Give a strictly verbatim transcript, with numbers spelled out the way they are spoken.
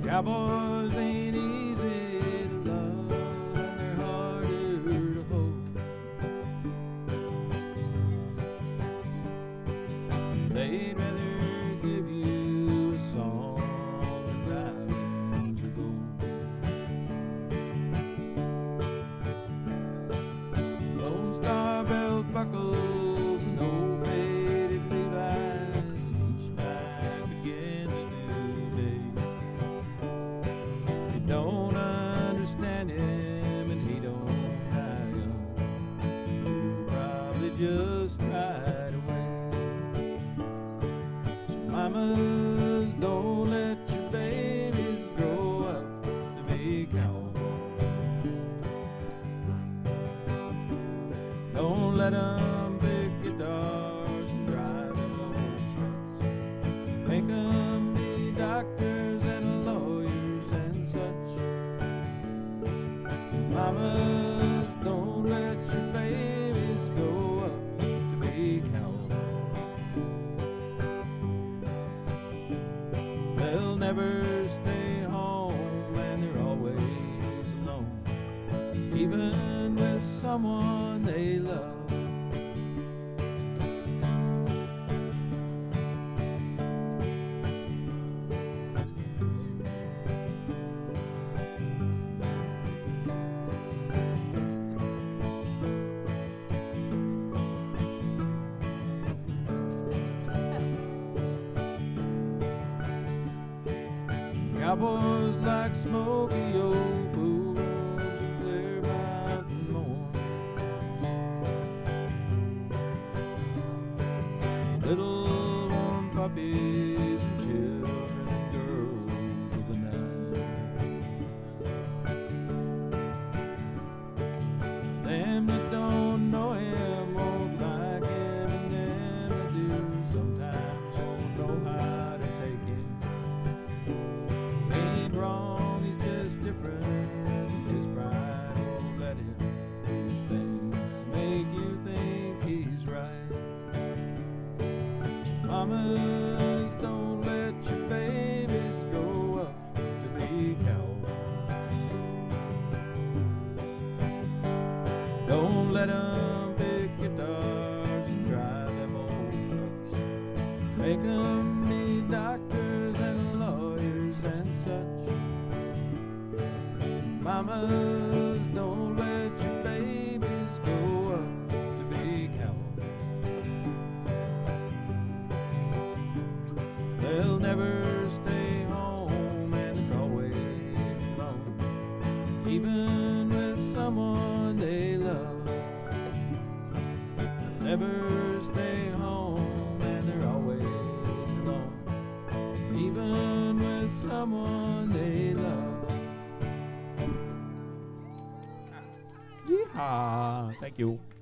Cowboys ain't easy to love, and they're harder to hold. They'd rather give you a song than diamonds or gold. Lone Star belt buckles and old faded Levi's, and each night begins a new day. You don't understand him and he don't die young. You'll probably just ride away. So mamas, don't let your babies grow up to be cowboys. Don't let them pick guitars and drive them old trucks. Make them be doctors and lawyers and such. Mamas, don't let your babies grow up to be cowboys. They'll never stay home and they're always alone, even with someone they love. Cowboys like smoky old pool rooms and clear mountain mornings. Little warm puppies and children and girls of the night. Them that don't know him won't like him, and them that do sometimes won't know how to take him. Ain't wrong, he's just different. His pride won't let him do things to make you think he's right. So mamas, don't let your babies grow up to be cowboys. Don't let them pick guitars and drive them old trucks. Make them be doctors and lawyers and such. Mamas, don't let your babies grow up to be cowboys. They'll never stay home and they're always alone, even with someone they love. Never stay home and they're always alone, even with someone they love. Yeehaw! Thank you.